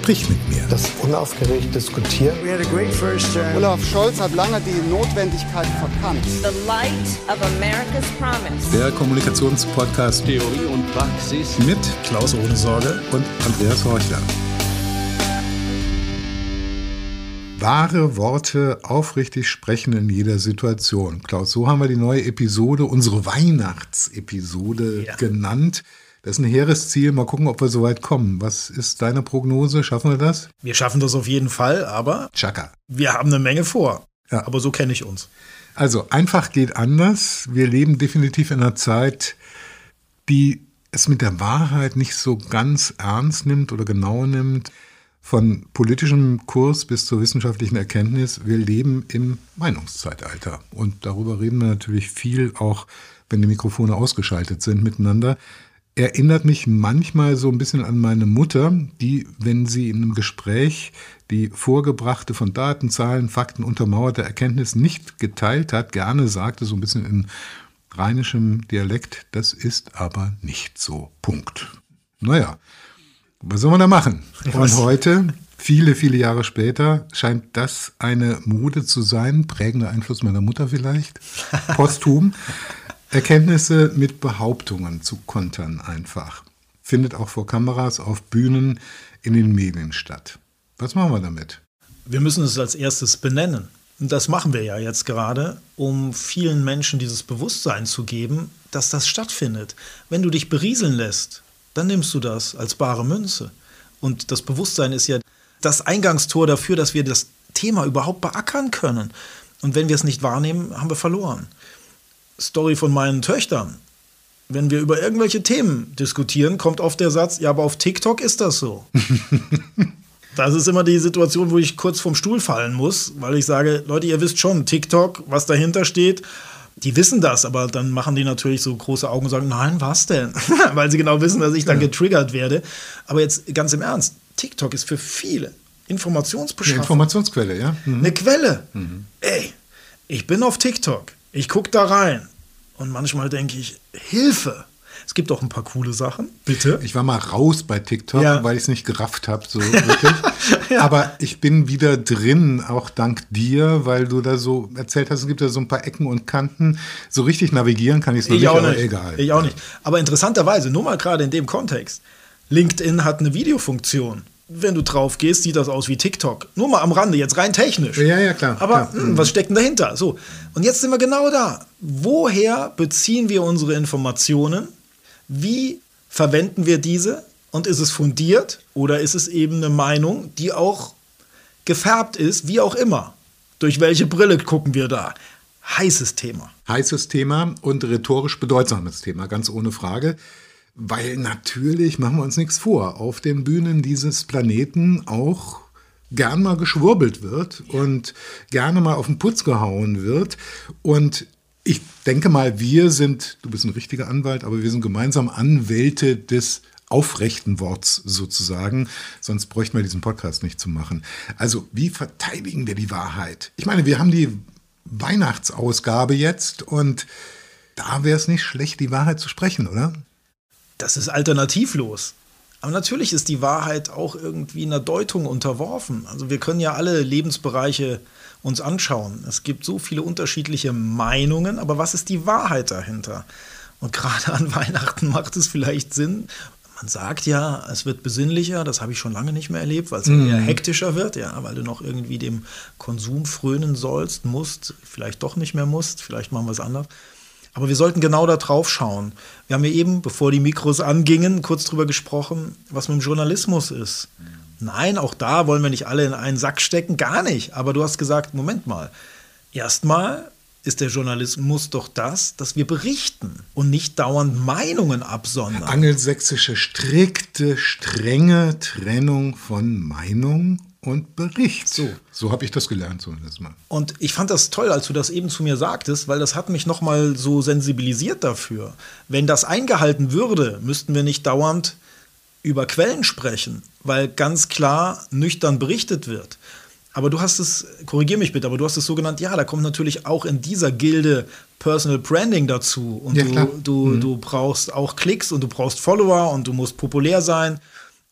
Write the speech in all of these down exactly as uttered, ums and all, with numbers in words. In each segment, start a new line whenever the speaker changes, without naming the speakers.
Sprich mit mir.
Das unaufgeregt diskutieren.
We had a great first term.
Olaf Scholz hat lange die Notwendigkeit verkannt.
The light of America's promise.
Der Kommunikationspodcast
Theorie und Praxis
mit Klaus Ohnesorge und Andreas Horchler. Wahre Worte aufrichtig sprechen in jeder Situation. Klaus, so haben wir die neue Episode, unsere Weihnachtsepisode ja. genannt. Das ist ein hehres Ziel. Mal gucken, ob wir so weit kommen. Was ist deine Prognose? Schaffen wir das?
Wir schaffen das auf jeden Fall, aber
Chaka.
Wir haben eine Menge vor.
Ja.
Aber so kenne ich uns.
Also, einfach geht anders. Wir leben definitiv in einer Zeit, die es mit der Wahrheit nicht so ganz ernst nimmt oder genau nimmt. Von politischem Kurs bis zur wissenschaftlichen Erkenntnis. Wir leben im Meinungszeitalter. Und darüber reden wir natürlich viel, auch wenn die Mikrofone ausgeschaltet sind miteinander. Erinnert mich manchmal so ein bisschen an meine Mutter, die, wenn sie in einem Gespräch die vorgebrachte, von Daten, Zahlen, Fakten untermauerte Erkenntnis nicht geteilt hat, gerne sagte, so ein bisschen in rheinischem Dialekt, das ist aber nicht so. Punkt. Naja, was soll man da machen? Und heute, viele, viele Jahre später, scheint das eine Mode zu sein, prägender Einfluss meiner Mutter vielleicht, posthum. Erkenntnisse mit Behauptungen zu kontern einfach. Findet auch vor Kameras, auf Bühnen, in den Medien statt. Was machen wir damit?
Wir müssen es als erstes benennen. Und das machen wir ja jetzt gerade, um vielen Menschen dieses Bewusstsein zu geben, dass das stattfindet. Wenn du dich berieseln lässt, dann nimmst du das als bare Münze. Und das Bewusstsein ist ja das Eingangstor dafür, dass wir das Thema überhaupt beackern können. Und wenn wir es nicht wahrnehmen, haben wir verloren. Story von meinen Töchtern. Wenn wir über irgendwelche Themen diskutieren, kommt oft der Satz, ja, aber auf TikTok ist das so. Das ist immer die Situation, wo ich kurz vom Stuhl fallen muss, weil ich sage, Leute, ihr wisst schon, TikTok, was dahinter steht, die wissen das, aber dann machen die natürlich so große Augen und sagen, nein, was denn? Weil sie genau wissen, dass ich dann getriggert werde. Aber jetzt ganz im Ernst, TikTok ist für viele Informationsbeschaffung.
Eine Informationsquelle, ja. Mhm.
Eine Quelle.
Mhm.
Ey, ich bin auf TikTok. Ich gucke da rein und manchmal denke ich, Hilfe. Es gibt auch ein paar coole Sachen. Bitte?
Ich war mal raus bei TikTok,
ja.
weil ich es nicht gerafft habe, so wirklich. Ja. Aber ich bin wieder drin, auch dank dir, weil du da so erzählt hast, es gibt da so ein paar Ecken und Kanten. So richtig navigieren kann ich es noch nicht, aber egal.
Ich auch nicht. Aber interessanterweise, nur mal gerade in dem Kontext, LinkedIn hat eine Videofunktion. Wenn du drauf gehst, sieht das aus wie TikTok. Nur mal am Rande, jetzt rein technisch.
Ja, ja, klar.
Aber
klar.
Mh, was steckt denn dahinter? So, und jetzt sind wir genau da. Woher beziehen wir unsere Informationen? Wie verwenden wir diese? Und ist es fundiert oder ist es eben eine Meinung, die auch gefärbt ist, wie auch immer? Durch welche Brille gucken wir da? Heißes Thema.
Heißes Thema und rhetorisch bedeutsames Thema, ganz ohne Frage. Weil natürlich, machen wir uns nichts vor, auf den Bühnen dieses Planeten auch gern mal geschwurbelt wird und gerne mal auf den Putz gehauen wird. Und ich denke mal, wir sind, du bist ein richtiger Anwalt, aber wir sind gemeinsam Anwälte des aufrechten Worts sozusagen. Sonst bräuchten wir diesen Podcast nicht zu machen. Also, wie verteidigen wir die Wahrheit? Ich meine, wir haben die Weihnachtsausgabe jetzt und da wäre es nicht schlecht, die Wahrheit zu sprechen, oder?
Das ist alternativlos. Aber natürlich ist die Wahrheit auch irgendwie einer Deutung unterworfen. Also wir können ja alle Lebensbereiche uns anschauen. Es gibt so viele unterschiedliche Meinungen, aber was ist die Wahrheit dahinter? Und gerade an Weihnachten macht es vielleicht Sinn. Man sagt ja, es wird besinnlicher, das habe ich schon lange nicht mehr erlebt, weil es mm. eher hektischer wird, ja, weil du noch irgendwie dem Konsum frönen sollst, musst, vielleicht doch nicht mehr musst, vielleicht machen wir es anders. Aber wir sollten genau da drauf schauen. Wir haben ja eben, bevor die Mikros angingen, kurz drüber gesprochen, was mit dem Journalismus ist. Mhm. Nein, auch da wollen wir nicht alle in einen Sack stecken, gar nicht. Aber du hast gesagt, Moment mal, erstmal ist der Journalismus doch das, dass wir berichten und nicht dauernd Meinungen absondern.
Angelsächsische, strikte, strenge Trennung von Meinung und Bericht. So, so habe ich das gelernt zumindest mal.
Und ich fand das toll, als du das eben zu mir sagtest, weil das hat mich noch mal so sensibilisiert dafür. Wenn das eingehalten würde, müssten wir nicht dauernd über Quellen sprechen, weil ganz klar nüchtern berichtet wird. Aber du hast es, korrigier mich bitte, aber du hast es so genannt, ja, da kommt natürlich auch in dieser Gilde Personal Branding dazu. Und
ja,
du, du,
mhm.
du brauchst auch Klicks und du brauchst Follower und du musst populär sein.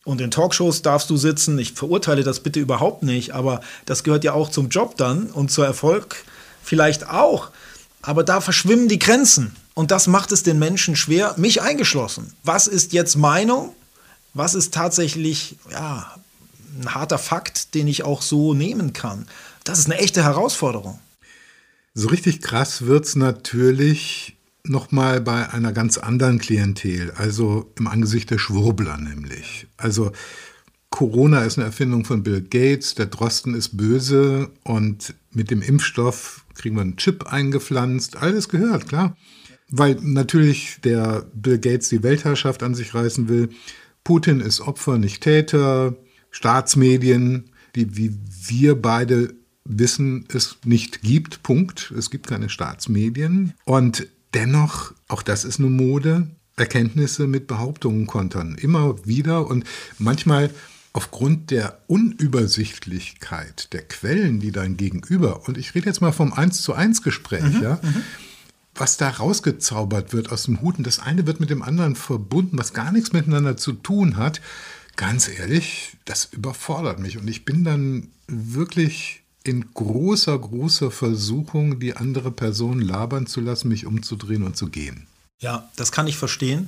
Und in Talkshows darfst du sitzen. Ich verurteile das bitte überhaupt nicht, aber das gehört ja auch zum Job dann und zu Erfolg vielleicht auch. Aber da verschwimmen die Grenzen. Und das macht es den Menschen schwer, mich eingeschlossen. Was ist jetzt Meinung? Was ist tatsächlich ja, ein harter Fakt, den ich auch so nehmen kann? Das ist eine echte Herausforderung.
So richtig krass wird's natürlich nochmal bei einer ganz anderen Klientel, also im Angesicht der Schwurbler nämlich. Also Corona ist eine Erfindung von Bill Gates, der Drosten ist böse und mit dem Impfstoff kriegen wir einen Chip eingepflanzt. Alles gehört, klar. Weil natürlich der Bill Gates die Weltherrschaft an sich reißen will. Putin ist Opfer, nicht Täter. Staatsmedien, die wie wir beide wissen, es nicht gibt. Punkt. Es gibt keine Staatsmedien. Und dennoch, auch das ist eine Mode, Erkenntnisse mit Behauptungen kontern. Immer wieder und manchmal aufgrund der Unübersichtlichkeit der Quellen, die dein Gegenüber, und ich rede jetzt mal vom eins zu eins Gespräch, mhm, ja, mhm. was da rausgezaubert wird aus dem Hut und das eine wird mit dem anderen verbunden, was gar nichts miteinander zu tun hat, ganz ehrlich, das überfordert mich und ich bin dann wirklich in großer, großer Versuchung, die andere Person labern zu lassen, mich umzudrehen und zu gehen.
Ja, das kann ich verstehen.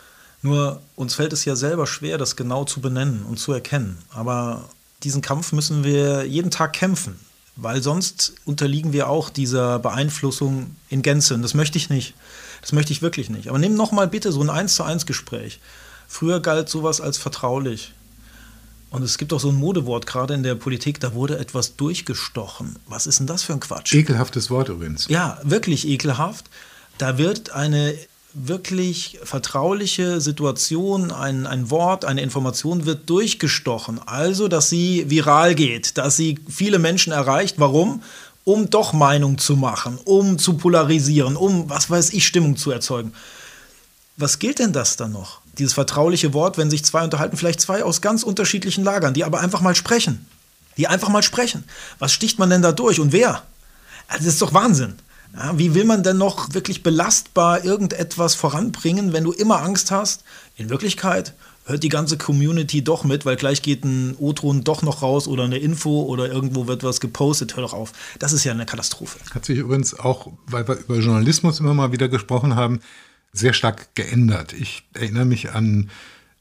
Nur uns fällt es ja selber schwer, das genau zu benennen und zu erkennen. Aber diesen Kampf müssen wir jeden Tag kämpfen, weil sonst unterliegen wir auch dieser Beeinflussung in Gänze. Und das möchte ich nicht. Das möchte ich wirklich nicht. Aber nimm noch mal bitte so ein eins zu eins Gespräch. Früher galt sowas als vertraulich. Und es gibt auch so ein Modewort, gerade in der Politik, da wurde etwas durchgestochen. Was ist denn das für ein Quatsch?
Ekelhaftes Wort übrigens.
Ja, wirklich ekelhaft. Da wird eine wirklich vertrauliche Situation, ein, ein Wort, eine Information wird durchgestochen. Also, dass sie viral geht, dass sie viele Menschen erreicht. Warum? Um doch Meinung zu machen, um zu polarisieren, um, was weiß ich, Stimmung zu erzeugen. Was gilt denn das dann noch? Dieses vertrauliche Wort, wenn sich zwei unterhalten, vielleicht zwei aus ganz unterschiedlichen Lagern, die aber einfach mal sprechen. Die einfach mal sprechen. Was sticht man denn da durch und wer? Also das ist doch Wahnsinn. Ja, wie will man denn noch wirklich belastbar irgendetwas voranbringen, wenn du immer Angst hast? In Wirklichkeit hört die ganze Community doch mit, weil gleich geht ein O-Ton doch noch raus oder eine Info oder irgendwo wird was gepostet. Hör doch auf. Das ist ja eine Katastrophe.
Hat sich übrigens auch, weil wir über Journalismus immer mal wieder gesprochen haben, sehr stark geändert. Ich erinnere mich an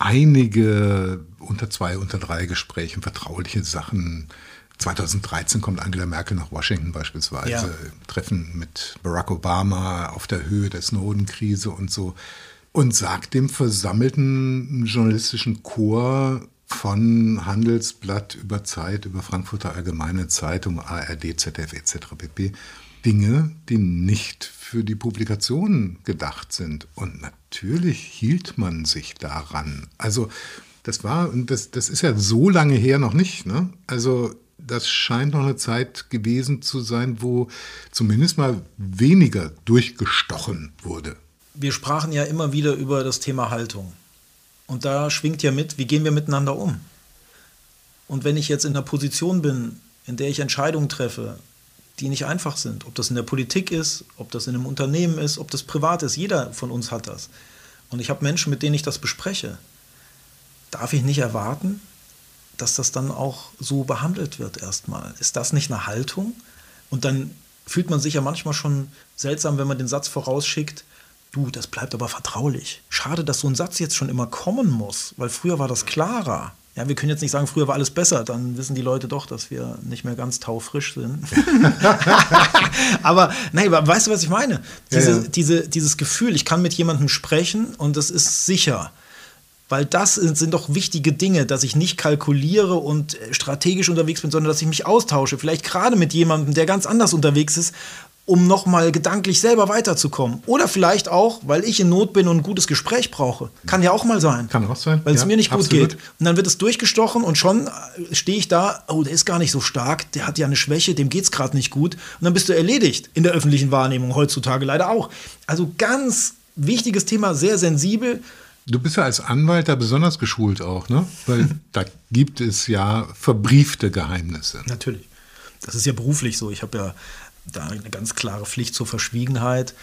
einige unter zwei, unter drei Gespräche, vertrauliche Sachen. zweitausenddreizehn kommt Angela Merkel nach Washington beispielsweise, ja. Treffen mit Barack Obama auf der Höhe der Snowden-Krise und so und sagt dem versammelten journalistischen Chor von Handelsblatt über Zeit, über Frankfurter Allgemeine Zeitung, A R D, Z D F et cetera pp. Dinge, die nicht für die Publikation gedacht sind. Und natürlich hielt man sich daran. Also das war, und das, das ist ja so lange her noch nicht, ne? Also das scheint noch eine Zeit gewesen zu sein, wo zumindest mal weniger durchgestochen wurde.
Wir sprachen ja immer wieder über das Thema Haltung. Und da schwingt ja mit, wie gehen wir miteinander um? Und wenn ich jetzt in einer Position bin, in der ich Entscheidungen treffe, die nicht einfach sind, ob das in der Politik ist, ob das in einem Unternehmen ist, ob das privat ist, jeder von uns hat das. Und ich habe Menschen, mit denen ich das bespreche. Darf ich nicht erwarten, dass das dann auch so behandelt wird erstmal? Ist das nicht eine Haltung? Und dann fühlt man sich ja manchmal schon seltsam, wenn man den Satz vorausschickt, du, das bleibt aber vertraulich. Schade, dass so ein Satz jetzt schon immer kommen muss, weil früher war das klarer. Ja, wir können jetzt nicht sagen, früher war alles besser, dann wissen die Leute doch, dass wir nicht mehr ganz taufrisch sind. Aber nein, weißt du, was ich meine? Diese, ja, ja. Diese, dieses Gefühl, ich kann mit jemandem sprechen und das ist sicher. Weil das sind doch wichtige Dinge, dass ich nicht kalkuliere und strategisch unterwegs bin, sondern dass ich mich austausche. Vielleicht gerade mit jemandem, der ganz anders unterwegs ist, um nochmal gedanklich selber weiterzukommen. Oder vielleicht auch, weil ich in Not bin und ein gutes Gespräch brauche. Kann ja auch mal sein.
Kann auch sein.
Weil es
ja,
mir nicht
absolut.
gut geht. Und dann wird es durchgestochen und schon stehe ich da, oh, der ist gar nicht so stark, der hat ja eine Schwäche, dem geht es gerade nicht gut. Und dann bist du erledigt in der öffentlichen Wahrnehmung, heutzutage leider auch. Also ganz wichtiges Thema, sehr sensibel.
Du bist ja als Anwalt da besonders geschult auch, ne? Weil da gibt es ja verbriefte Geheimnisse.
Natürlich. Das ist ja beruflich so. Ich habe ja da eine ganz klare Pflicht zur Verschwiegenheit.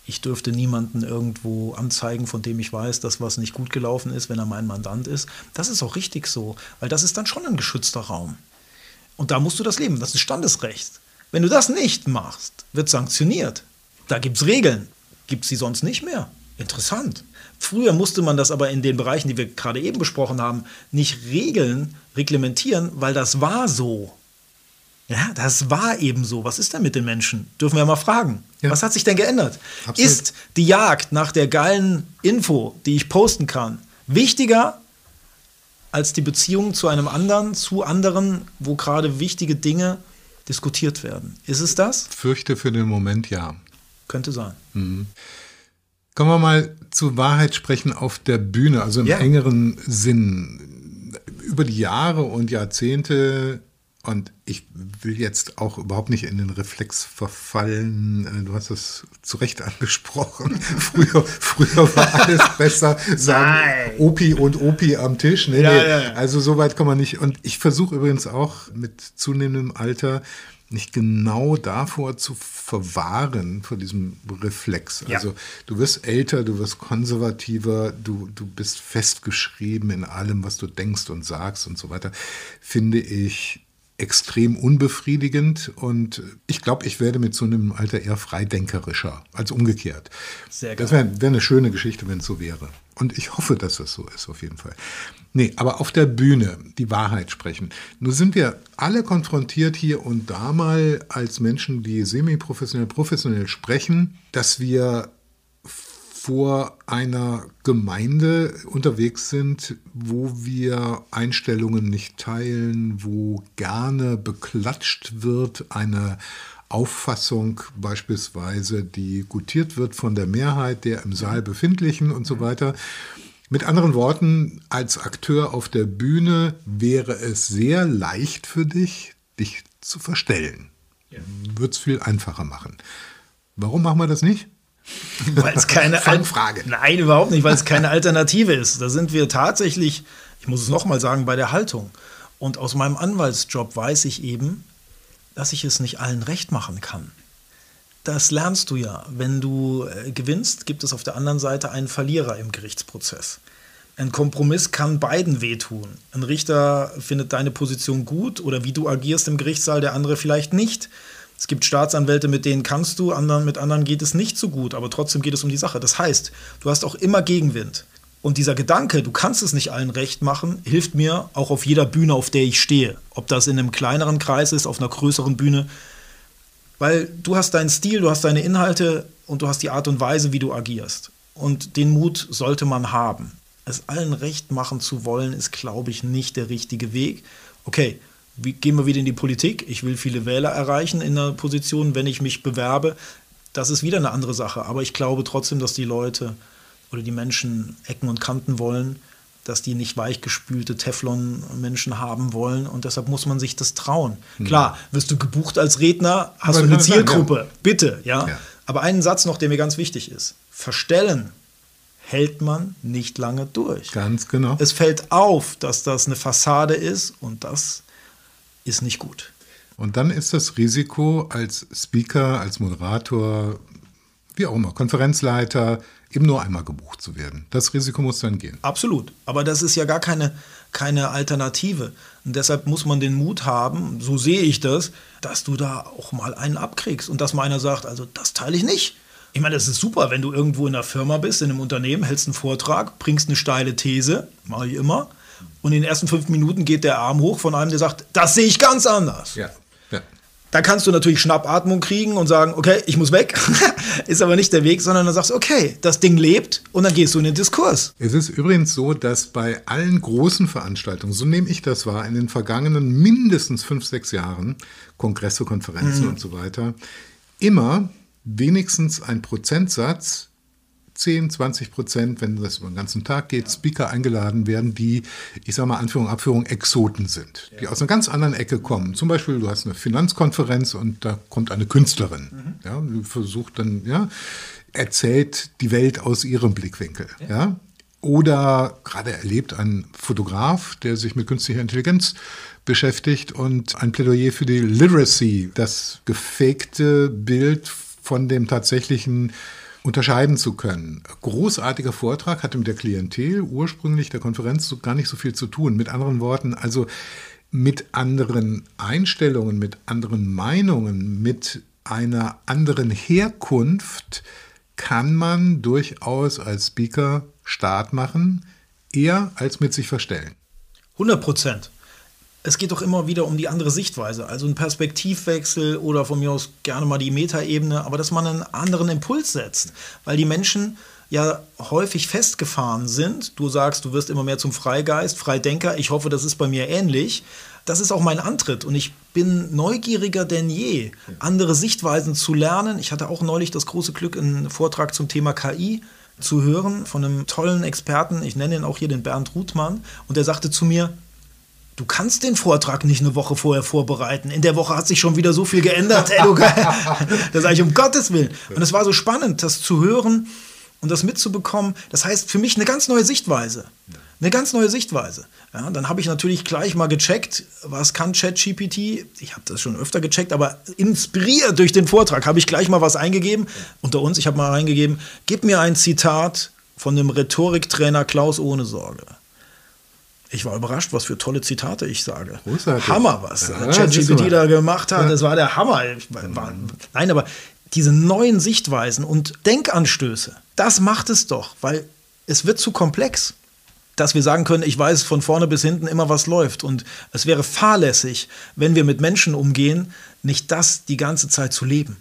Ich dürfte niemanden irgendwo anzeigen, von dem ich weiß, dass was nicht gut gelaufen ist, wenn er mein Mandant ist. Das ist auch richtig so, weil das ist dann schon ein geschützter Raum. Und da musst du das leben, das ist Standesrecht. Wenn du das nicht machst, wird sanktioniert. Da gibt es Regeln. Gibt es sie sonst nicht mehr? Interessant. Früher musste man das aber in den Bereichen, die wir gerade eben besprochen haben, nicht regeln, reglementieren, weil das war so. Ja, das war eben so. Was ist denn mit den Menschen? Dürfen wir mal fragen. Ja. Was hat sich denn geändert? Absolut. Ist die Jagd nach der geilen Info, die ich posten kann, wichtiger als die Beziehung zu einem anderen, zu anderen, wo gerade wichtige Dinge diskutiert werden? Ist es das?
Ich fürchte für den Moment ja.
Könnte sein.
Mhm. Kommen wir mal zu Wahrheit sprechen auf der Bühne, also im
ja.
engeren Sinn. Über die Jahre und Jahrzehnte, und ich will jetzt auch überhaupt nicht in den Reflex verfallen, du hast das zu Recht angesprochen, früher, früher war alles besser, sagen Opi und Opi am Tisch. Nee,
ja,
nee.
Ja, ja.
Also so weit kann man nicht. Und ich versuche übrigens auch mit zunehmendem Alter, nicht genau davor zu verwahren, vor diesem Reflex.
Ja.
Also du wirst älter, du wirst konservativer, du, du bist festgeschrieben in allem, was du denkst und sagst und so weiter, finde ich extrem unbefriedigend, und ich glaube, ich werde mit zunehmendem Alter eher freidenkerischer als umgekehrt.
Sehr geil.
Das wäre wär eine schöne Geschichte, wenn es so wäre. Und ich hoffe, dass das so ist, auf jeden Fall. Nee, aber auf der Bühne die Wahrheit sprechen. Nun sind wir alle konfrontiert hier und da mal als Menschen, die semi-professionell, professionell sprechen, dass wir vor einer Gemeinde unterwegs sind, wo wir Einstellungen nicht teilen, wo gerne beklatscht wird, eine Auffassung beispielsweise, die gutiert wird von der Mehrheit der im Saal Befindlichen und so weiter. Mit anderen Worten, als Akteur auf der Bühne wäre es sehr leicht für dich, dich zu verstellen. Ja. Würde es viel einfacher machen. Warum machen wir das nicht?
Weil es keine
Fangfrage.
Nein, überhaupt nicht, weil es keine Alternative ist. Da sind wir tatsächlich, ich muss es nochmal sagen, bei der Haltung. Und aus meinem Anwaltsjob weiß ich eben, dass ich es nicht allen recht machen kann. Das lernst du ja. Wenn du äh, gewinnst, gibt es auf der anderen Seite einen Verlierer im Gerichtsprozess. Ein Kompromiss kann beiden wehtun. Ein Richter findet deine Position gut oder wie du agierst im Gerichtssaal, der andere vielleicht nicht. Es gibt Staatsanwälte, mit denen kannst du, anderen, mit anderen geht es nicht so gut, aber trotzdem geht es um die Sache. Das heißt, du hast auch immer Gegenwind. Und dieser Gedanke, du kannst es nicht allen recht machen, hilft mir auch auf jeder Bühne, auf der ich stehe. Ob das in einem kleineren Kreis ist, auf einer größeren Bühne. Weil du hast deinen Stil, du hast deine Inhalte und du hast die Art und Weise, wie du agierst. Und den Mut sollte man haben. Es allen recht machen zu wollen, ist, glaube ich, nicht der richtige Weg. Okay, wie, gehen wir wieder in die Politik. Ich will viele Wähler erreichen in einer Position, wenn ich mich bewerbe. Das ist wieder eine andere Sache. Aber ich glaube trotzdem, dass die Leute oder die Menschen Ecken und Kanten wollen, dass die nicht weichgespülte Teflon-Menschen haben wollen. Und deshalb muss man sich das trauen. Mhm. Klar, wirst du gebucht als Redner, hast du eine Zielgruppe. Ja. Bitte, ja? ja. Aber einen Satz noch, der mir ganz wichtig ist. Verstellen hält man nicht lange durch.
Ganz genau.
Es fällt auf, dass das eine Fassade ist und das ist nicht gut.
Und dann ist das Risiko als Speaker, als Moderator, wie auch immer, Konferenzleiter, eben nur einmal gebucht zu werden. Das Risiko muss dann gehen.
Absolut. Aber das ist ja gar keine, keine Alternative. Und deshalb muss man den Mut haben, so sehe ich das, dass du da auch mal einen abkriegst. Und dass mal einer sagt, also das teile ich nicht. Ich meine, das ist super, wenn du irgendwo in einer Firma bist, in einem Unternehmen, hältst einen Vortrag, bringst eine steile These, mache ich immer. Und in den ersten fünf Minuten geht der Arm hoch von einem, der sagt, das sehe ich ganz anders.
Ja. Ja.
Da kannst du natürlich Schnappatmung kriegen und sagen, okay, ich muss weg. Ist aber nicht der Weg, sondern dann sagst du, okay, das Ding lebt und dann gehst du in den Diskurs.
Es ist übrigens so, dass bei allen großen Veranstaltungen, so nehme ich das wahr, in den vergangenen mindestens fünf, sechs Jahren, Kongresse, Konferenzen mhm. und so weiter, immer wenigstens ein Prozentsatz, zehn, zwanzig Prozent, wenn das über den ganzen Tag geht, Speaker eingeladen werden, die, ich sage mal, Anführung, Abführung, Exoten sind, die aus einer ganz anderen Ecke kommen. Zum Beispiel, du hast eine Finanzkonferenz und da kommt eine Künstlerin, mhm. ja, die versucht dann, ja, erzählt die Welt aus ihrem Blickwinkel, ja. ja. Oder gerade erlebt ein Fotograf, der sich mit künstlicher Intelligenz beschäftigt und ein Plädoyer für die Literacy, das gefakte Bild von dem tatsächlichen unterscheiden zu können. Großartiger Vortrag, hatte mit der Klientel ursprünglich der Konferenz so gar nicht so viel zu tun. Mit anderen Worten, also mit anderen Einstellungen, mit anderen Meinungen, mit einer anderen Herkunft kann man durchaus als Speaker Start machen, eher als mit sich verstellen.
hundert Prozent. Es geht doch immer wieder um die andere Sichtweise, also ein Perspektivwechsel oder von mir aus gerne mal die Metaebene, aber dass man einen anderen Impuls setzt, weil die Menschen ja häufig festgefahren sind. Du sagst, du wirst immer mehr zum Freigeist, Freidenker. Ich hoffe, das ist bei mir ähnlich. Das ist auch mein Antritt und ich bin neugieriger denn je, andere Sichtweisen zu lernen. Ich hatte auch neulich das große Glück, einen Vortrag zum Thema K I zu hören von einem tollen Experten. Ich nenne ihn auch hier den Bernd Ruthmann und der sagte zu mir, du kannst den Vortrag nicht eine Woche vorher vorbereiten. In der Woche hat sich schon wieder so viel geändert. Ey, du, da sage ich, um Gottes Willen. Und es war so spannend, das zu hören und das mitzubekommen. Das heißt für mich eine ganz neue Sichtweise. Eine ganz neue Sichtweise. Ja, dann habe ich natürlich gleich mal gecheckt, was kann ChatGPT? Ich habe das schon öfter gecheckt, aber inspiriert durch den Vortrag habe ich gleich mal was eingegeben. Unter uns, ich habe mal reingegeben, gib mir ein Zitat von dem Rhetoriktrainer Klaus Ohnesorge. Ich war überrascht, was für tolle Zitate ich sage. Großartig. Hammer, was ja, ChatGPT da gemacht hat. Ja. Das war der Hammer. War, nein, aber diese neuen Sichtweisen und Denkanstöße, das macht es doch, weil es wird zu komplex, dass wir sagen können, ich weiß von vorne bis hinten immer, was läuft. Und es wäre fahrlässig, wenn wir mit Menschen umgehen, nicht das die ganze Zeit zu leben.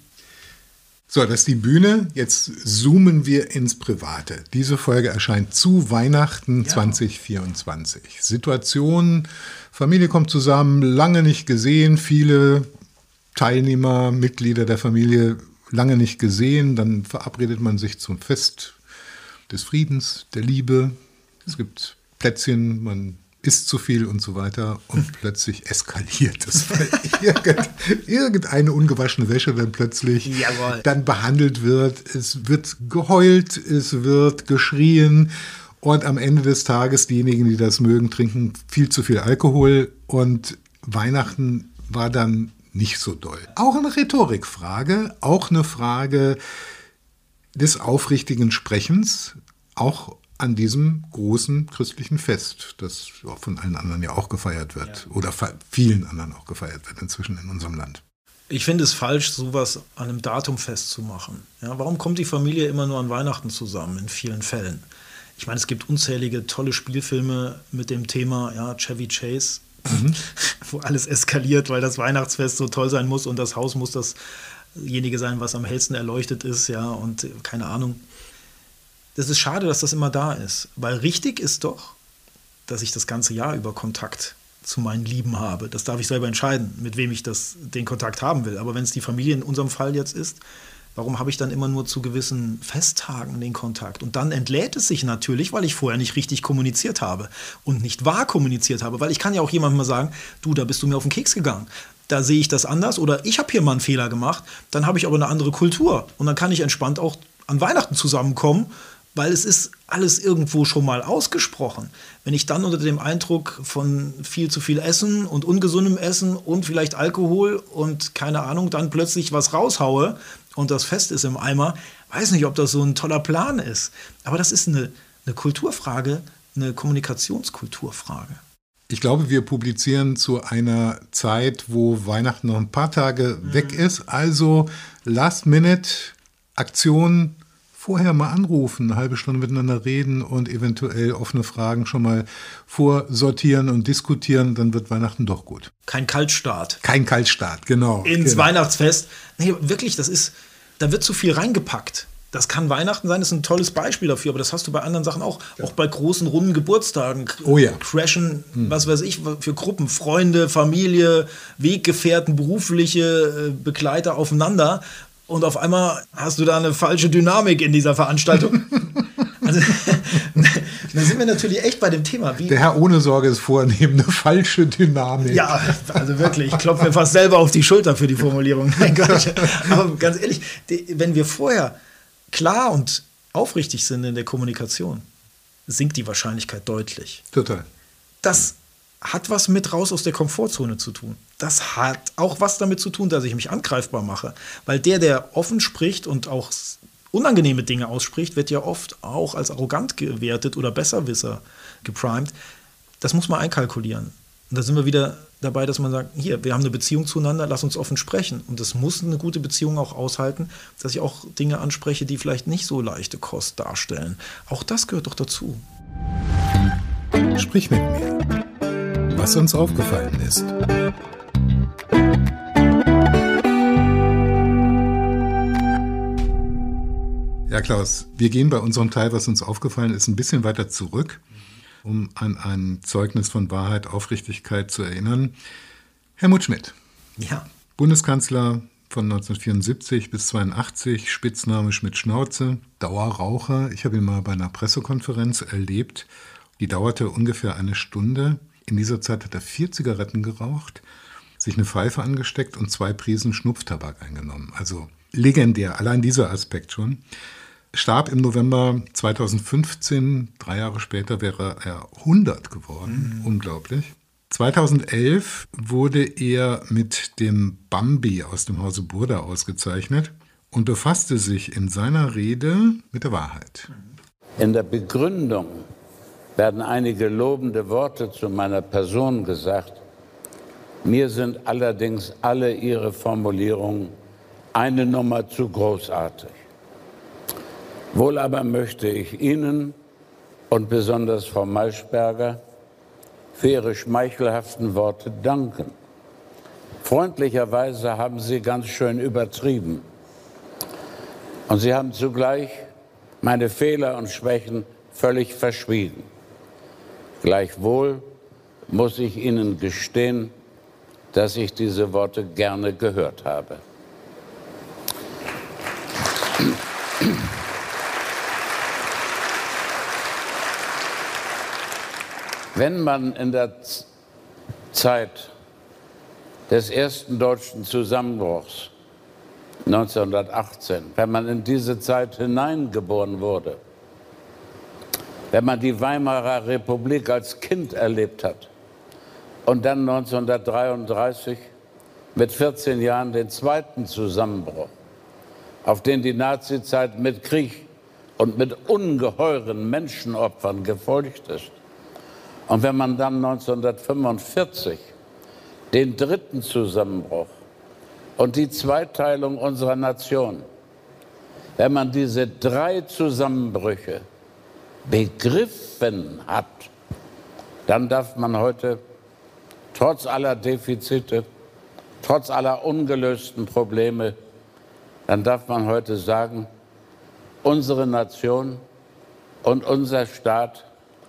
So, das ist die Bühne. Jetzt zoomen wir ins Private. Diese Folge erscheint zu Weihnachten ja. zwanzig vierundzwanzig. Situation, Familie kommt zusammen, lange nicht gesehen, viele Teilnehmer, Mitglieder der Familie lange nicht gesehen. Dann verabredet man sich zum Fest des Friedens, der Liebe. Es gibt Plätzchen, man isst zu viel und so weiter und plötzlich eskaliert es, weil irgend, irgendeine ungewaschene Wäsche dann plötzlich Jawohl. dann behandelt wird. Es wird geheult, es wird geschrien und am Ende des Tages, diejenigen, die das mögen, trinken viel zu viel Alkohol und Weihnachten war dann nicht so doll. Auch eine Rhetorikfrage, auch eine Frage des aufrichtigen Sprechens, auch an diesem großen christlichen Fest, das von allen anderen ja auch gefeiert wird ja. oder vielen anderen auch gefeiert wird inzwischen in unserem Land.
Ich finde es falsch, sowas an einem Datum festzumachen. Ja, warum kommt die Familie immer nur an Weihnachten zusammen in vielen Fällen? Ich meine, es gibt unzählige tolle Spielfilme mit dem Thema ja, Chevy Chase, mhm. wo alles eskaliert, weil das Weihnachtsfest so toll sein muss und das Haus muss dasjenige sein, was am hellsten erleuchtet ist, ja, und keine Ahnung. Das ist schade, dass das immer da ist, weil richtig ist doch, dass ich das ganze Jahr über Kontakt zu meinen Lieben habe. Das darf ich selber entscheiden, mit wem ich das, den Kontakt haben will. Aber wenn es die Familie in unserem Fall jetzt ist, warum habe ich dann immer nur zu gewissen Festtagen den Kontakt? Und dann entlädt es sich natürlich, weil ich vorher nicht richtig kommuniziert habe und nicht wahr kommuniziert habe. Weil ich kann ja auch jemandem mal sagen, du, da bist du mir auf den Keks gegangen. Da sehe ich das anders oder ich habe hier mal einen Fehler gemacht. Dann habe ich aber eine andere Kultur. Und dann kann ich entspannt auch an Weihnachten zusammenkommen, weil es ist alles irgendwo schon mal ausgesprochen. Wenn ich dann unter dem Eindruck von viel zu viel Essen und ungesundem Essen und vielleicht Alkohol und keine Ahnung, dann plötzlich was raushaue und das Fest ist im Eimer, weiß nicht, ob das so ein toller Plan ist. Aber das ist eine, eine Kulturfrage, eine Kommunikationskulturfrage.
Ich glaube, wir publizieren zu einer Zeit, wo Weihnachten noch ein paar Tage mhm. weg ist. Also Last-Minute-Aktion, vorher mal anrufen, eine halbe Stunde miteinander reden und eventuell offene Fragen schon mal vorsortieren und diskutieren, dann wird Weihnachten doch gut.
Kein Kaltstart.
Kein Kaltstart, genau.
Ins
genau.
Weihnachtsfest. Nee, wirklich, das ist, da wird zu viel reingepackt. Das kann Weihnachten sein, das ist ein tolles Beispiel dafür, aber das hast du bei anderen Sachen auch. Ja. Auch bei großen, runden Geburtstagen.
Oh ja.
Crashen, hm. was weiß ich, für Gruppen, Freunde, Familie, Weggefährten, berufliche Begleiter aufeinander. Und auf einmal hast du da eine falsche Dynamik in dieser Veranstaltung. Also, da sind wir natürlich echt bei dem Thema. Wie Der
Herr Ohnesorge ist vornehm, eine falsche Dynamik.
Ja, also wirklich, ich klopfe mir fast selber auf die Schulter für die Formulierung. Nein, Gott. Aber ganz ehrlich, wenn wir vorher klar und aufrichtig sind in der Kommunikation, sinkt die Wahrscheinlichkeit deutlich.
Total.
Das hat was mit raus aus der Komfortzone zu tun. Das hat auch was damit zu tun, dass ich mich angreifbar mache. Weil der, der offen spricht und auch unangenehme Dinge ausspricht, wird ja oft auch als arrogant gewertet oder Besserwisser geprimed. Das muss man einkalkulieren. Und da sind wir wieder dabei, dass man sagt, hier, wir haben eine Beziehung zueinander, lass uns offen sprechen. Und das muss eine gute Beziehung auch aushalten, dass ich auch Dinge anspreche, die vielleicht nicht so leichte Kost darstellen. Auch das gehört doch dazu.
Sprich mit mir, was uns aufgefallen ist. Ja, Klaus, wir gehen bei unserem Teil, was uns aufgefallen ist, ein bisschen weiter zurück, um an ein Zeugnis von Wahrheit, Aufrichtigkeit zu erinnern. Helmut Schmidt,
ja.
Bundeskanzler von neunzehnhundertvierundsiebzig bis zweiundachtzig, Spitzname Schmidt-Schnauze, Dauerraucher. Ich habe ihn mal bei einer Pressekonferenz erlebt, die dauerte ungefähr eine Stunde. In dieser Zeit hat er vier Zigaretten geraucht, sich eine Pfeife angesteckt und zwei Prisen Schnupftabak eingenommen. Also legendär, allein dieser Aspekt schon. Starb im November zweitausendfünfzehn, drei Jahre später wäre er hundert geworden, mhm. Unglaublich. zweitausendelf wurde er mit dem Bambi aus dem Hause Burda ausgezeichnet und befasste sich in seiner Rede mit der Wahrheit.
In der Begründung werden einige lobende Worte zu meiner Person gesagt. Mir sind allerdings alle Ihre Formulierungen eine Nummer zu großartig. Wohl aber möchte ich Ihnen und besonders Frau Maischberger für Ihre schmeichelhaften Worte danken. Freundlicherweise haben Sie ganz schön übertrieben. Und Sie haben zugleich meine Fehler und Schwächen völlig verschwiegen. Gleichwohl muss ich Ihnen gestehen, dass ich diese Worte gerne gehört habe. Wenn man in der Zeit des ersten deutschen Zusammenbruchs neunzehnhundertachtzehn, wenn man in diese Zeit hineingeboren wurde, wenn man die Weimarer Republik als Kind erlebt hat und dann neunzehnhundertdreiunddreißig mit vierzehn Jahren den zweiten Zusammenbruch, auf den die Nazizeit mit Krieg und mit ungeheuren Menschenopfern gefolgt ist, und wenn man dann neunzehnhundertfünfundvierzig den dritten Zusammenbruch und die Zweiteilung unserer Nation, wenn man diese drei Zusammenbrüche begriffen hat, dann darf man heute trotz aller Defizite, trotz aller ungelösten Probleme, dann darf man heute sagen, unsere Nation und unser Staat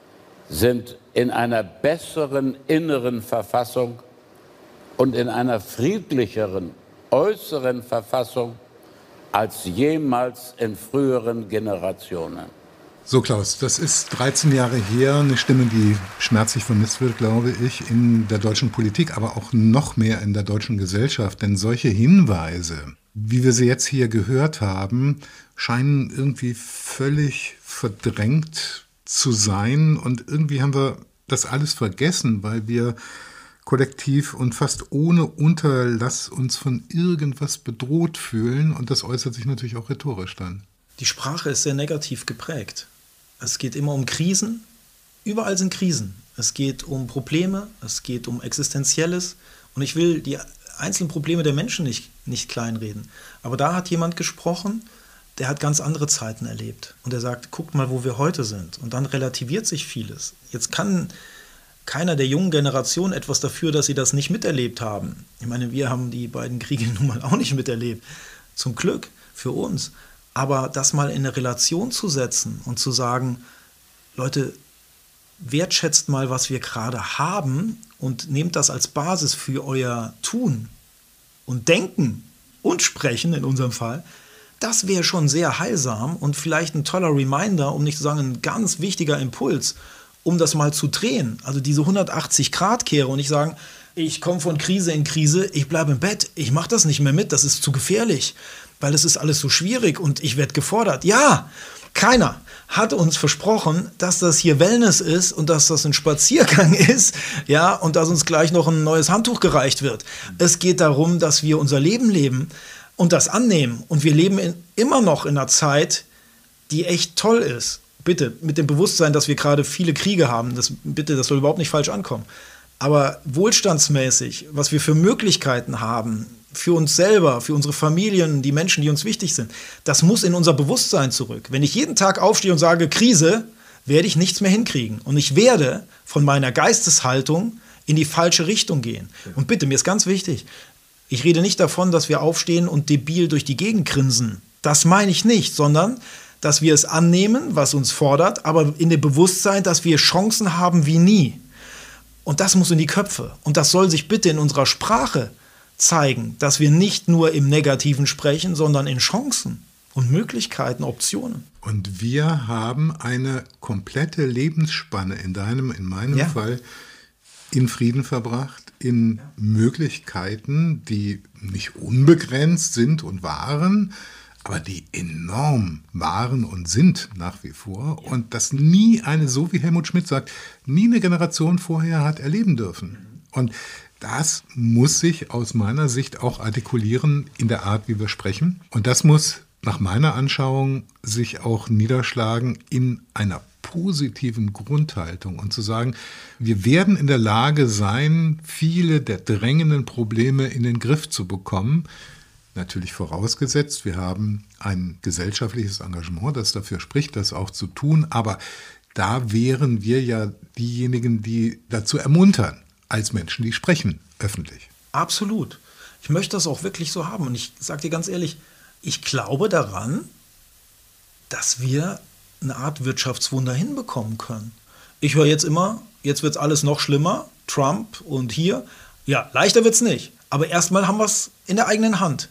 sind in einer besseren inneren Verfassung und in einer friedlicheren äußeren Verfassung als jemals in früheren Generationen.
So, Klaus, das ist dreizehn Jahre her, eine Stimme, die schmerzlich vermisst wird, glaube ich, in der deutschen Politik, aber auch noch mehr in der deutschen Gesellschaft. Denn solche Hinweise, wie wir sie jetzt hier gehört haben, scheinen irgendwie völlig verdrängt zu sein. Und irgendwie haben wir das alles vergessen, weil wir kollektiv und fast ohne Unterlass uns von irgendwas bedroht fühlen. Und das äußert sich natürlich auch rhetorisch dann.
Die Sprache ist sehr negativ geprägt. Es geht immer um Krisen. Überall sind Krisen. Es geht um Probleme, es geht um Existenzielles. Und ich will die einzelnen Probleme der Menschen nicht, nicht kleinreden. Aber da hat jemand gesprochen, der hat ganz andere Zeiten erlebt. Und er sagt, guckt mal, wo wir heute sind. Und dann relativiert sich vieles. Jetzt kann keiner der jungen Generation etwas dafür, dass sie das nicht miterlebt haben. Ich meine, wir haben die beiden Kriege nun mal auch nicht miterlebt. Zum Glück für uns. Aber das mal in eine Relation zu setzen und zu sagen, Leute, wertschätzt mal, was wir gerade haben und nehmt das als Basis für euer Tun und Denken und Sprechen in unserem Fall, das wäre schon sehr heilsam und vielleicht ein toller Reminder, um nicht zu sagen ein ganz wichtiger Impuls, um das mal zu drehen. Also diese hundertachtzig Grad Kehre und nicht sagen, ich komme von Krise in Krise, ich bleibe im Bett, ich mache das nicht mehr mit, das ist zu gefährlich, weil es ist alles so schwierig und ich werde gefordert. Ja, keiner hat uns versprochen, dass das hier Wellness ist und dass das ein Spaziergang ist, ja, und dass uns gleich noch ein neues Handtuch gereicht wird. Es geht darum, dass wir unser Leben leben und das annehmen. Und wir leben in, immer noch in einer Zeit, die echt toll ist. Bitte, mit dem Bewusstsein, dass wir gerade viele Kriege haben. Das, bitte, das soll überhaupt nicht falsch ankommen. Aber wohlstandsmäßig, was wir für Möglichkeiten haben, für uns selber, für unsere Familien, die Menschen, die uns wichtig sind, das muss in unser Bewusstsein zurück. Wenn ich jeden Tag aufstehe und sage, Krise, werde ich nichts mehr hinkriegen. Und ich werde von meiner Geisteshaltung in die falsche Richtung gehen. Und bitte, mir ist ganz wichtig, ich rede nicht davon, dass wir aufstehen und debil durch die Gegend grinsen. Das meine ich nicht, sondern dass wir es annehmen, was uns fordert, aber in dem Bewusstsein, dass wir Chancen haben wie nie. Und das muss in die Köpfe. Und das soll sich bitte in unserer Sprache zeigen, dass wir nicht nur im Negativen sprechen, sondern in Chancen und Möglichkeiten, Optionen.
Und wir haben eine komplette Lebensspanne in deinem, in meinem
ja.
Fall in Frieden verbracht, in ja. Möglichkeiten, die nicht unbegrenzt sind und waren, aber die enorm waren und sind nach wie vor. Ja. Und das nie eine, so wie Helmut Schmidt sagt, nie eine Generation vorher hat erleben dürfen. Und das muss sich aus meiner Sicht auch artikulieren in der Art, wie wir sprechen. Und das muss nach meiner Anschauung sich auch niederschlagen in einer positiven Grundhaltung und zu sagen, wir werden in der Lage sein, viele der drängenden Probleme in den Griff zu bekommen. Natürlich vorausgesetzt, wir haben ein gesellschaftliches Engagement, das dafür spricht, das auch zu tun. Aber da wären wir ja diejenigen, die dazu ermuntern, als Menschen, die sprechen öffentlich.
Absolut. Ich möchte das auch wirklich so haben. Und ich sage dir ganz ehrlich, ich glaube daran, dass wir eine Art Wirtschaftswunder hinbekommen können. Ich höre jetzt immer, jetzt wird es alles noch schlimmer, Trump und hier. Ja, leichter wird es nicht. Aber erstmal haben wir es in der eigenen Hand.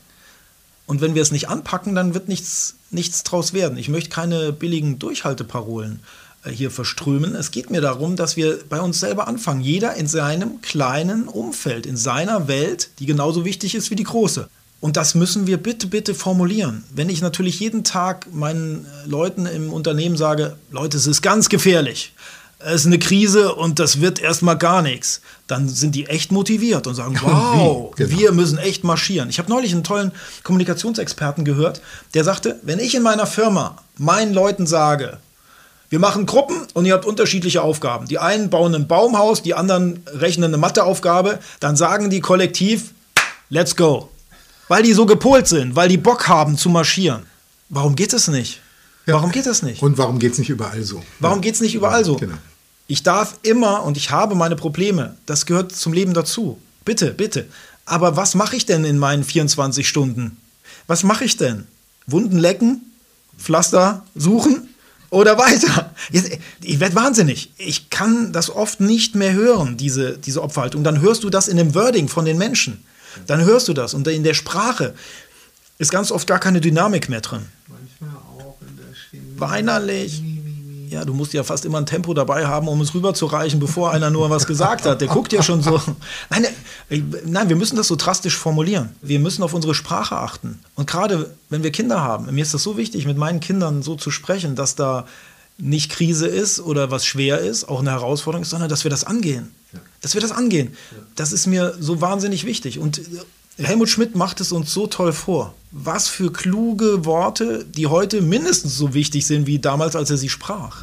Und wenn wir es nicht anpacken, dann wird nichts, nichts draus werden. Ich möchte keine billigen Durchhalteparolen äh, hier verströmen. Es geht mir darum, dass wir bei uns selber anfangen. Jeder in seinem kleinen Umfeld, in seiner Welt, die genauso wichtig ist wie die große. Und das müssen wir bitte, bitte formulieren. Wenn ich natürlich jeden Tag meinen Leuten im Unternehmen sage, Leute, es ist ganz gefährlich, es ist eine Krise und das wird erstmal gar nichts, dann sind die echt motiviert und sagen, wow, genau. Wir müssen echt marschieren. Ich habe neulich einen tollen Kommunikationsexperten gehört, der sagte, wenn ich in meiner Firma meinen Leuten sage, wir machen Gruppen und ihr habt unterschiedliche Aufgaben. Die einen bauen ein Baumhaus, die anderen rechnen eine Matheaufgabe, dann sagen die kollektiv, let's go. Weil die so gepolt sind, weil die Bock haben zu marschieren. Warum geht es nicht?
Ja.
Warum geht es nicht?
Und warum geht es nicht überall so?
Warum ja. geht es nicht überall so?
Genau.
Ich darf immer und ich habe meine Probleme. Das gehört zum Leben dazu. Bitte, bitte. Aber was mache ich denn in meinen vierundzwanzig Stunden? Was mache ich denn? Wunden lecken? Pflaster suchen? Oder weiter? Ich werde wahnsinnig. Ich kann das oft nicht mehr hören, diese, diese Opferhaltung. Dann hörst du das in dem Wording von den Menschen. Dann hörst du das. Und in der Sprache ist ganz oft gar keine Dynamik mehr drin.
Manchmal auch in der Stimme.
Weinerlich. Ja, du musst ja fast immer ein Tempo dabei haben, um es rüberzureichen, bevor einer nur was gesagt hat. Der guckt ja schon so. Nein, nein, wir müssen das so drastisch formulieren. Wir müssen auf unsere Sprache achten. Und gerade wenn wir Kinder haben, mir ist das so wichtig, mit meinen Kindern so zu sprechen, dass da nicht Krise ist oder was schwer ist, auch eine Herausforderung ist, sondern dass wir das angehen. Ja. Dass wir das angehen. Ja. Das ist mir so wahnsinnig wichtig. Und Helmut Schmidt macht es uns so toll vor. Was für kluge Worte, die heute mindestens so wichtig sind wie damals, als er sie sprach.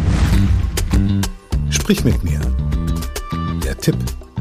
Sprich mit mir. Der Tipp.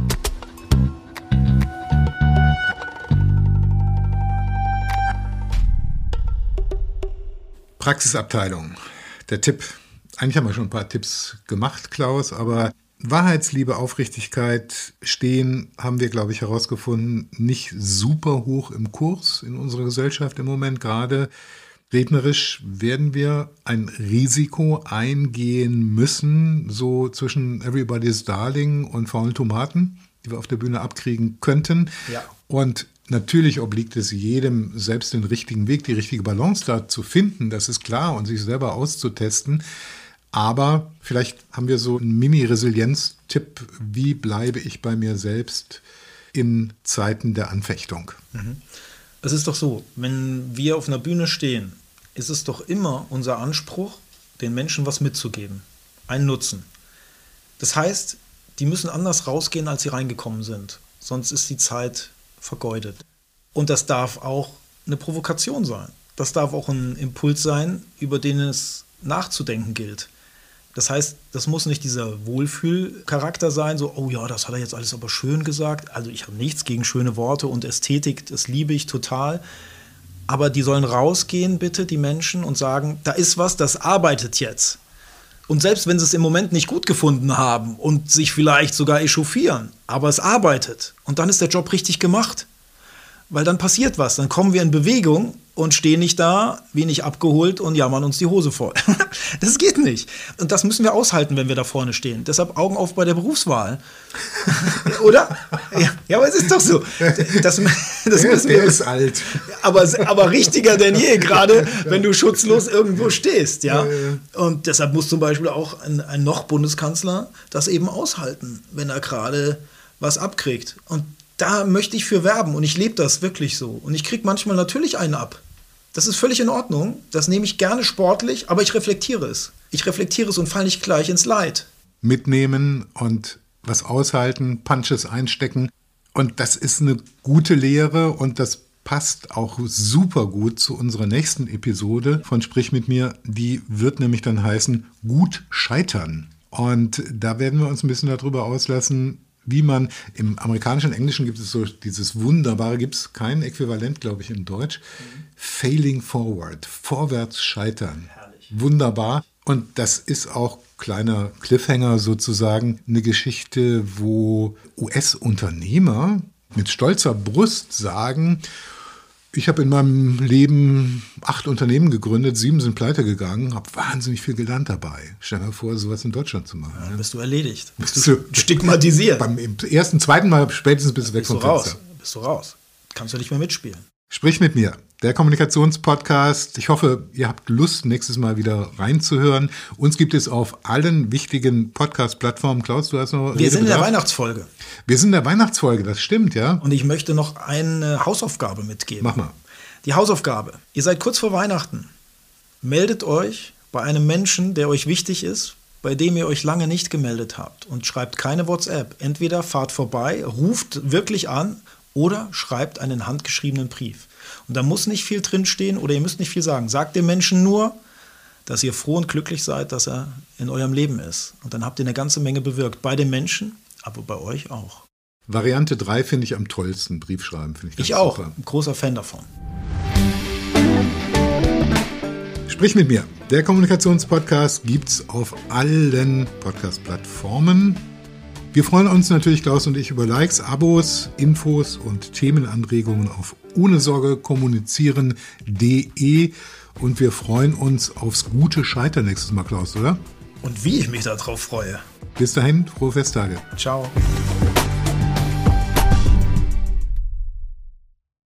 Praxisabteilung. Der Tipp. Eigentlich haben wir schon ein paar Tipps gemacht, Klaus, aber Wahrheitsliebe, Aufrichtigkeit stehen, haben wir, glaube ich, herausgefunden, nicht super hoch im Kurs in unserer Gesellschaft im Moment. Gerade rednerisch werden wir ein Risiko eingehen müssen, so zwischen Everybody's Darling und faulen Tomaten, die wir auf der Bühne abkriegen könnten. Ja. Und natürlich obliegt es jedem, selbst den richtigen Weg, die richtige Balance da zu finden, das ist klar, und sich selber auszutesten. Aber vielleicht haben wir so einen Mini-Resilienz-Tipp, wie bleibe ich bei mir selbst in Zeiten der Anfechtung?
Mhm. Es ist doch so, wenn wir auf einer Bühne stehen, ist es doch immer unser Anspruch, den Menschen was mitzugeben, einen Nutzen. Das heißt, die müssen anders rausgehen, als sie reingekommen sind, sonst ist die Zeit vergeudet. Und das darf auch eine Provokation sein. Das darf auch ein Impuls sein, über den es nachzudenken gilt. Das heißt, das muss nicht dieser Wohlfühlcharakter sein, so, oh ja, das hat er jetzt alles aber schön gesagt. Also ich habe nichts gegen schöne Worte und Ästhetik, das liebe ich total. Aber die sollen rausgehen, bitte, die Menschen, und sagen, da ist was, das arbeitet jetzt. Und selbst wenn sie es im Moment nicht gut gefunden haben und sich vielleicht sogar echauffieren, aber es arbeitet. Und dann ist der Job richtig gemacht. Weil dann passiert was, dann kommen wir in Bewegung und stehen nicht da, wenig abgeholt und jammern uns die Hose voll. Das geht nicht. Und das müssen wir aushalten, wenn wir da vorne stehen. Deshalb Augen auf bei der Berufswahl. Oder? Ja, ja, aber es ist doch so. Das, das
der, der ist alt.
Aber, aber richtiger denn je, gerade wenn du schutzlos irgendwo stehst. Ja? Und deshalb muss zum Beispiel auch ein, ein noch Bundeskanzler das eben aushalten, wenn er gerade was abkriegt. Und da möchte ich für werben und ich lebe das wirklich so. Und ich kriege manchmal natürlich einen ab. Das ist völlig in Ordnung. Das nehme ich gerne sportlich, aber ich reflektiere es. Ich reflektiere es und falle nicht gleich ins Leid.
Mitnehmen und was aushalten, Punches einstecken. Und das ist eine gute Lehre und das passt auch super gut zu unserer nächsten Episode von Sprich mit mir. Die wird nämlich dann heißen Gut scheitern. Und da werden wir uns ein bisschen darüber auslassen, wie man, im amerikanischen und Englischen gibt es so dieses wunderbare, gibt es kein Äquivalent, glaube ich, in Deutsch, mhm. Failing forward, vorwärts scheitern. Herrlich. Wunderbar. Und das ist auch, kleiner Cliffhanger sozusagen, eine Geschichte, wo U S-Unternehmer mit stolzer Brust sagen, ich habe in meinem Leben acht Unternehmen gegründet, sieben sind pleite gegangen, habe wahnsinnig viel gelernt dabei. Stell dir mal vor, sowas in Deutschland zu machen.
Ja, dann bist du erledigt.
Bist du
stigmatisiert.
Beim ersten, zweiten Mal spätestens bist du weg
bist
vom
du raus.
Fenster.
Bist du raus. Kannst du nicht mehr mitspielen.
Sprich mit mir, der Kommunikationspodcast. Ich hoffe, ihr habt Lust, nächstes Mal wieder reinzuhören. Uns gibt es auf allen wichtigen Podcast-Plattformen. Klaus, du hast noch...
Wir sind in der Weihnachtsfolge.
Wir sind in der Weihnachtsfolge, das stimmt, ja.
Und ich möchte noch eine Hausaufgabe mitgeben.
Mach mal.
Die Hausaufgabe. Ihr seid kurz vor Weihnachten. Meldet euch bei einem Menschen, der euch wichtig ist, bei dem ihr euch lange nicht gemeldet habt. Und schreibt keine WhatsApp. Entweder fahrt vorbei, ruft wirklich an oder schreibt einen handgeschriebenen Brief. Und da muss nicht viel drinstehen oder ihr müsst nicht viel sagen. Sagt dem Menschen nur, dass ihr froh und glücklich seid, dass er in eurem Leben ist. Und dann habt ihr eine ganze Menge bewirkt. Bei dem Menschen, aber bei euch auch.
Variante drei finde ich am tollsten. Briefschreiben finde ich ganz
Ich auch.
super.
Ein großer Fan davon.
Sprich mit mir. Der Kommunikationspodcast gibt's auf allen Podcast-Plattformen. Wir freuen uns natürlich, Klaus und ich, über Likes, Abos, Infos und Themenanregungen auf ohne Sorge kommunizieren punkt de und wir freuen uns aufs gute Scheitern nächstes Mal, Klaus, oder?
Und wie ich mich darauf freue.
Bis dahin, frohe Festtage.
Ciao.